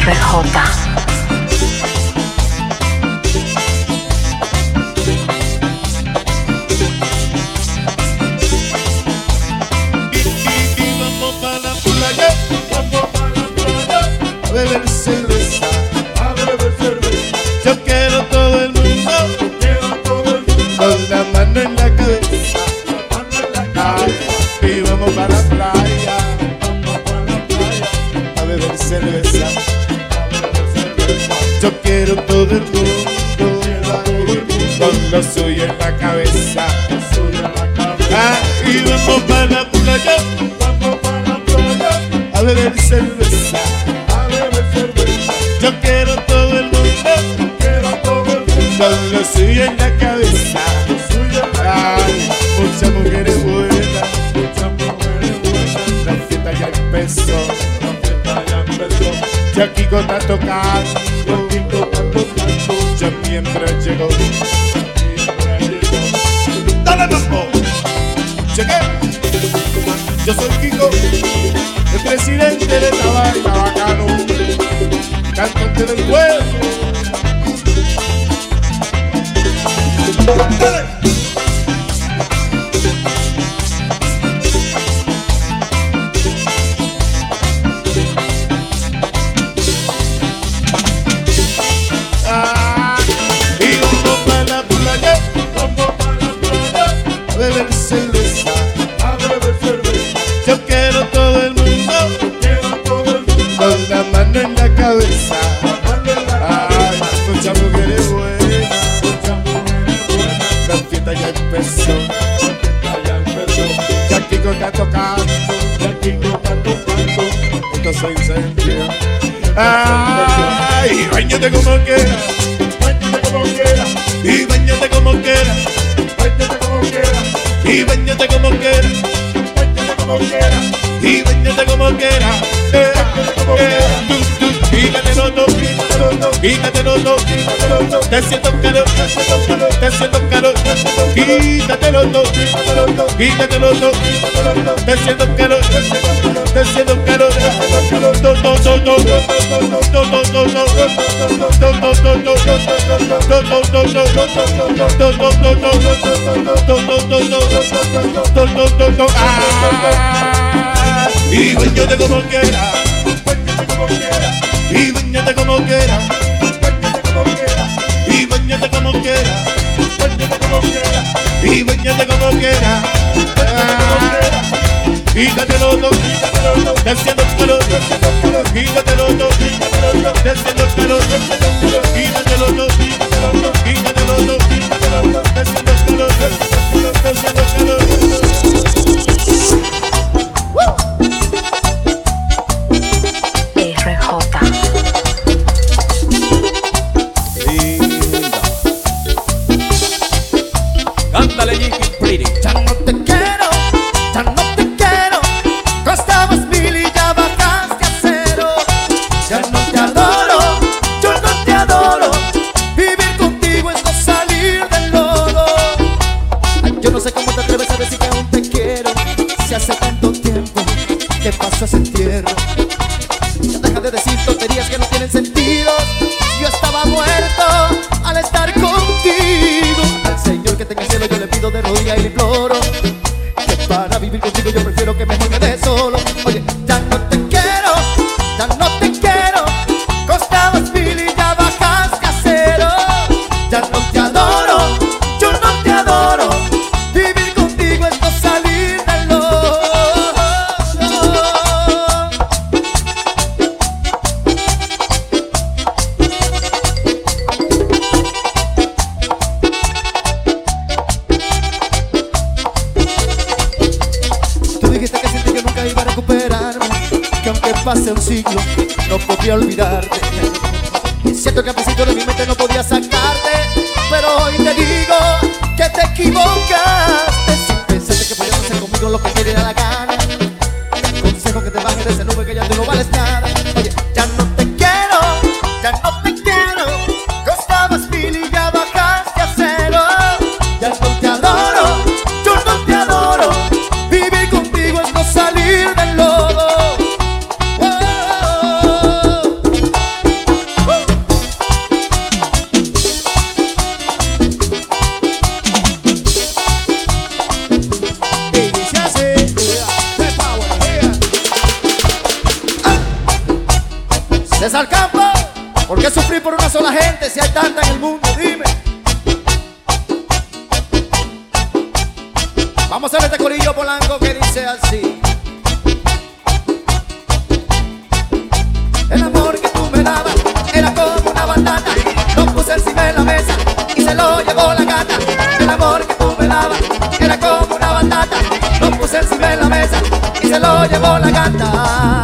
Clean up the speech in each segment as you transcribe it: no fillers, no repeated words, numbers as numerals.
beber cerveza, a beber cerveza. Yo quiero todo el mundo, con la mano en la cabeza, y vamos para la playa, a beber cerveza. Yo quiero todo el mundo, con lo suyo en la cabeza, y vamos para la playa, a beber cerveza. Yo quiero todo el mundo, con lo suyo en la cabeza. Ay, muchas mujeres buenas, la fiesta ya empezó, ya Kiko está tocando, ya mientras llegó. Dale mambo, llegué, yo soy Kiko, el presidente de esta vaina bacano, cantante del pueblo. Dale. Y vamos para la playa, a beber cerveza, Yo quiero todo el mundo, con la mano en la cabeza. Ay, muchas mujeres buenas, la fiesta ya empezó, ya Kiko está tocando, esto se incendia. Ay, báñate como quieras, y báñate como quieras, y báñate como quieras, y báñate como quieras. Quítatelo todo, quítatelo todo, te siento calor, te siento calor. Quítatelo todo, quítatelo todo, te siento calor, te siento calor. Y bañate como quiera, y bañate como quiera, y bañate como quiera, y bañate como quiera. Quítatelo todo, te siento calor, quítatelo todo, te siento calor, quítatelo todo, quítatelo todo, te siento calor, te siento calor. Cántale, Jinky Pretty. Ya no te quiero, ya no te quiero. Costabas 1000 y ya bajaste a 0. Ya no te adoro, yo no te adoro. Vivir contigo es no salir del lodo. Ay, yo no sé cómo te atreves a decir que aún te quiero, si hace tanto tiempo que pasó ese entierro. Ya deja de decir tonterías que no tienen sentido. Yo estaba muerto al estar contigo. Al Señor que tenga el cielo yo le pido de rodillas y le imploro que para vivir contigo yo prefiero que mejor me dé solo. Oye, ya no te quiero, ya no te quiero. Costabas 1000 y ya bajaste a 0. Ya no te adoro, yo no te adoro. Vivir contigo es no salir del lodo. Tú dijiste que sentí que nunca iba a recuperarme, que aunque pase un siglo no podría olvidarte. Y es cierto que al principio de mi mente no podía sacarte, pero hoy te digo que te equivocaste. Si pensaste que podías hacer conmigo lo que te diera la gana, te aconsejo que te bajes de esa nube que ya tú no vales nada. Oye, ya no te quiero, ya no te quiero. Costabas 1000 y ya bajaste a 0. Ya no te adoro, yo no te adoro. Vivir contigo es no salir del lodo. Oh, oh, oh. César Campo, ¿por qué sufrir por una sola gente si hay tanta en el mundo? Dime. Vamos a hacer este corillo Polanco que dice así. El amor que tú me dabas era como una batata, lo puse encima de la mesa y se lo llevó la gata. El amor que tú me dabas era como una batata, lo puse encima de la mesa y se lo llevó la gata.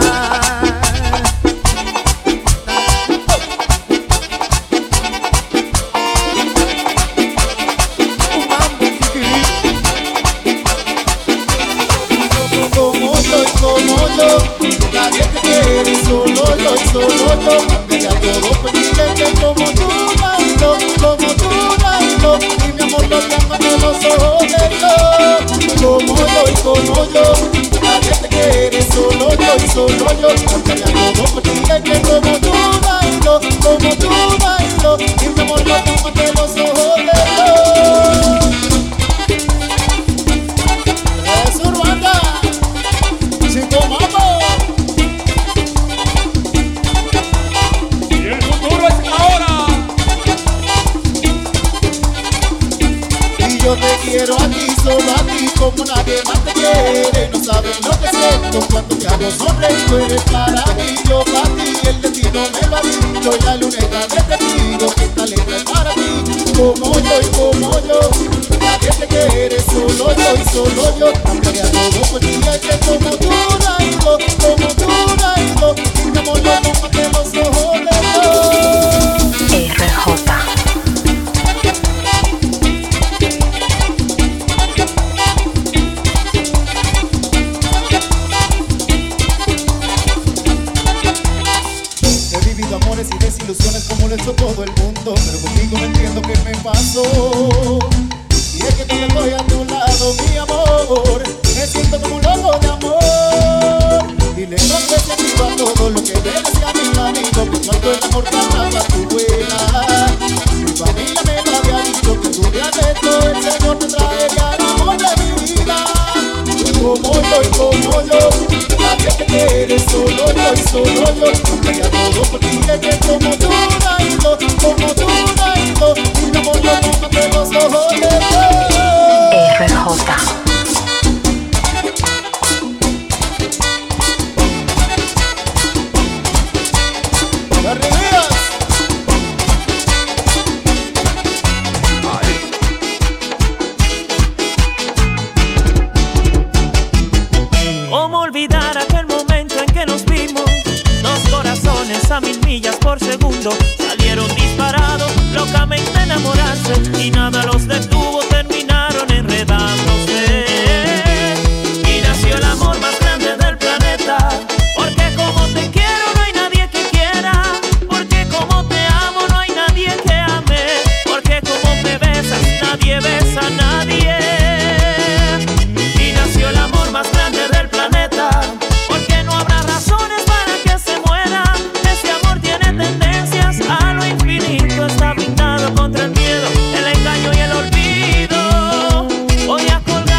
Nadie te quiere, solo yo y solo yo. Cambiaría todo por que como tú, bailo, como tú, bailo. Y mi amor lo tengo en los ojos de yo. Como yo y como yo. Nadie te quiere, solo yo y solo yo. Cambiaría todo por que como tú, bailo, como tú, bailo. Y mi amor lo tengo en los ojos de yo. Es Urbana, Chico Mambo. Yo te quiero a ti, solo a ti, como nadie más te quiere. No sabes lo que siento cuando te hago sonreír. Tú eres para mí, yo para ti. El destino me lo ha dicho y la luneta de testigo que esta letra es para ti. Como yo y como yo, nadie te quiere, solo yo y solo yo. Cambiaría todo por ti, es que como tú, Raigo, como tú, Raigo. Y mi amor lo pongo ante los ojos de Dios. RJ. Amores y desilusiones como lo hizo todo el mundo, pero contigo no entiendo qué me pasó. Y es que te estoy a tu lado, mi amor, me siento como un loco de amor. Y le encontré sentido a todo lo que me decía mi amigo, que cuando el amor cantaba tu buena. Mi familia me lo había dicho, que tu día de esto el Señor te traería el amor de mi vida. Como yo y como yo, nadie te quiere, solo yo y solo yo. Cambiaría todo por ti, que como tú, Raigo, como tú, Raigo. Y mi amor lo pongo ante los ojos de Dios. RJ. ¿Cómo olvidar aquel momento en que nos vimos? Dos corazones a 1000 millas por segundo salieron disparados, locamente enamorarse y nada los detuvo, terminaron enredándose. Y nació el amor más grande del planeta, porque como te quiero no hay nadie que quiera, porque como te amo no hay nadie que ame, porque como me besas nadie besa a nadie. Y nació el amor más grande del planeta, porque no habrá razones para que se muera. Ese amor tiene tendencias a lo infinito, está pintado contra el miedo, el engaño y el olvido. Voy a colgar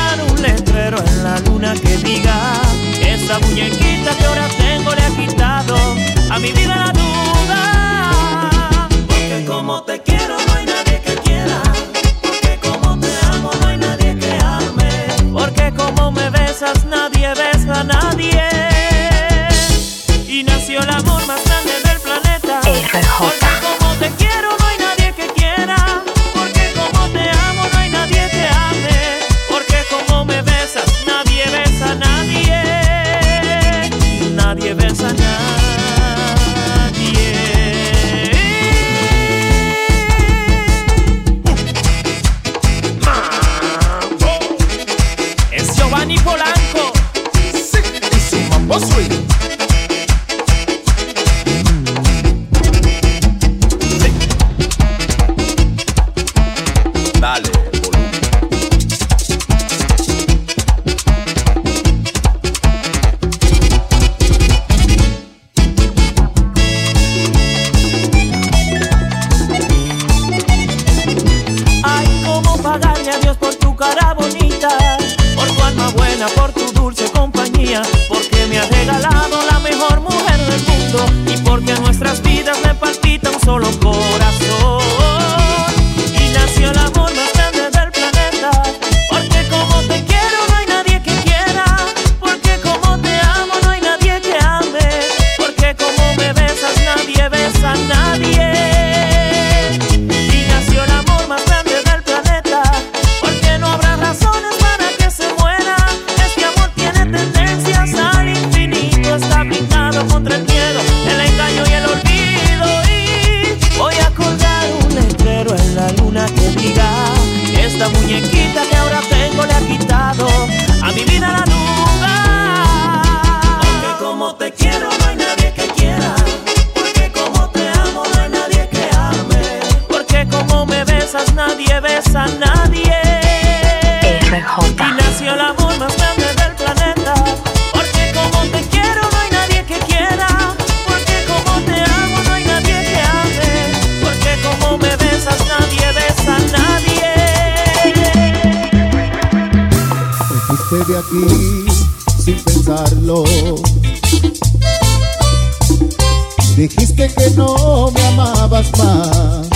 esa muñequita que ahora tengo le ha quitado a mi vida la luna. Porque como te quiero no hay nadie que quiera, porque como te amo no hay nadie que ame, porque como me besas nadie besa a nadie. Y nació el amor más grande del planeta, porque como te quiero no hay nadie que quiera, porque como te amo no hay nadie que ame, porque como me besas nadie besa a nadie. Te fuiste de aquí sin pensarlo, dijiste que no me amabas más.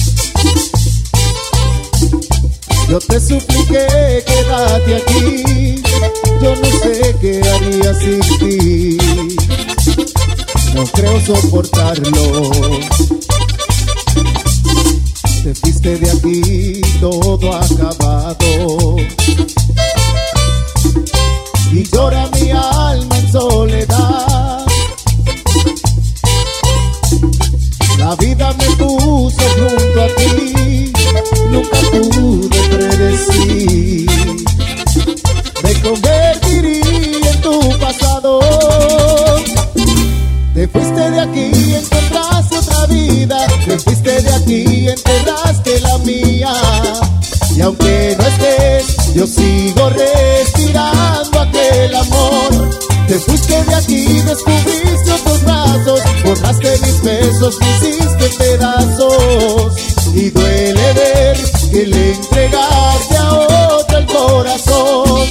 Yo te supliqué, quédate aquí, yo no sé qué haría sin ti, no creo soportarlo. Te fuiste de aquí, todo acabado, y llora mi alma en soledad. La vida me puso junto a ti, nunca pude predecir. Me convertiría en tu pasado. Te fuiste de aquí, encontraste otra vida. Te fuiste de aquí, enterraste la mía. Y aunque no estés, yo sigo respirando aquel amor. Te fuiste de aquí, descubriste otros brazos, borraste mis besos, me hiciste pedazos. Y duele ver que le entregaste a otro el corazón.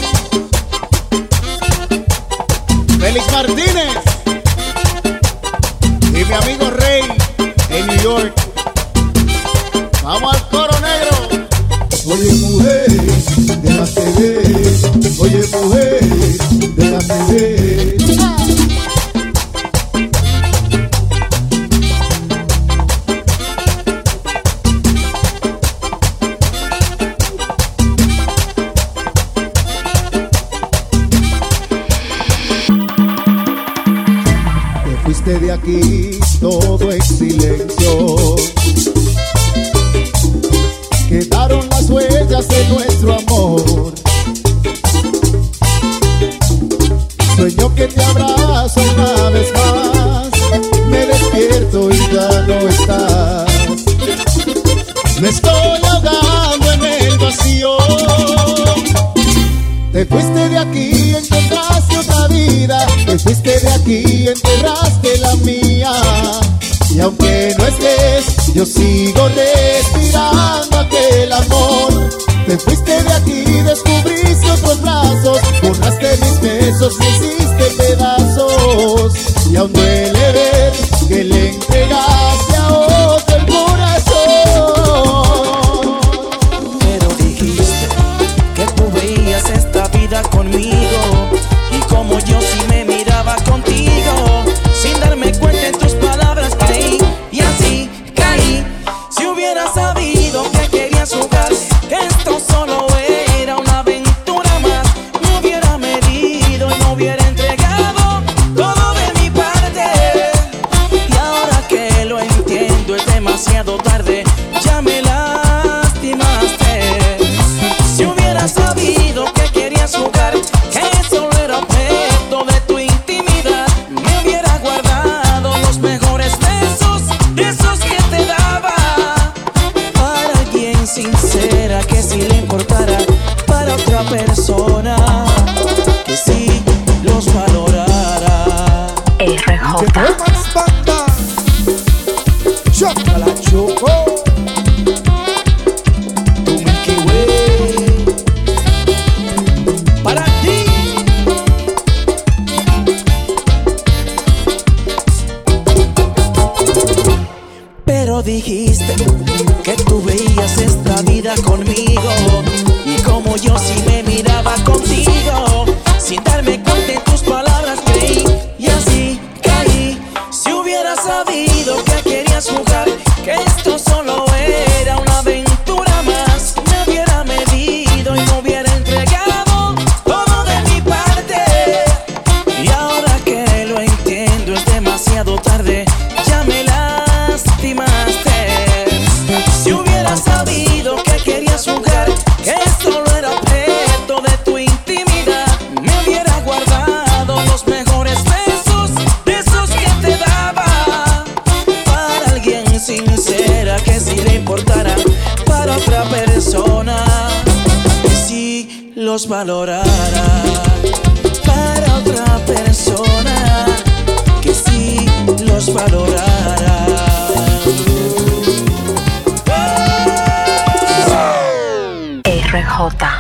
Félix Martínez y mi amigo Rey en New York. Vamos al coro negro. Oye mujer, déjate ver. Oye mujer, déjate ver. De aquí todo en silencio, quedaron las huellas de nuestro amor. Sueño que te abrazo una vez más, me despierto y ya no estás. Me estoy ahogando en el vacío. Te fuiste de aquí, encontraste otra vida. Te fuiste de aquí, enterraste la mía. Y aunque no estés, yo sigo respirando aquel amor. Te fuiste de aquí, descubriste otros brazos, borraste mis besos, me hiciste pedazos. Y aún duele ver que le entregaste a otro el corazón. Pero dijiste que tú veías esta vida conmigo, y como yo sí me miraba contigo, sin darme cuenta en tus palabras creí, y así caí. Si hubiera sabido que querías jugar, que esto solo era una aventura más, me hubiera medido y me hubiera entregado todo de mi parte. Y ahora que lo entiendo es demasiado tarde, ya me lastimaste. Si hubiera sabido que querías jugar, que solo era objeto de tu intimidad, me hubiera guardado los mejores besos, esos que te daba, para alguien sincera que sí le importara, para otra persona que sí los valorara. RJ. Choca la choco. Tu Milky Way para ti. Pero dijiste que tú veías esta vida conmigo, y como yo sí me miraba contigo, sin darme cuenta en tus palabras creí, y así caí. Si hubiera sabido que querías jugar, que esto solo era una aventura más, me hubiera medido y me hubiera entregado todo de mi parte. Y ahora que lo entiendo es demasiado tarde, ya me lastimaste. Si hubiera sabido que querías jugar, que los valorara para otra persona que sí los valorara. RJ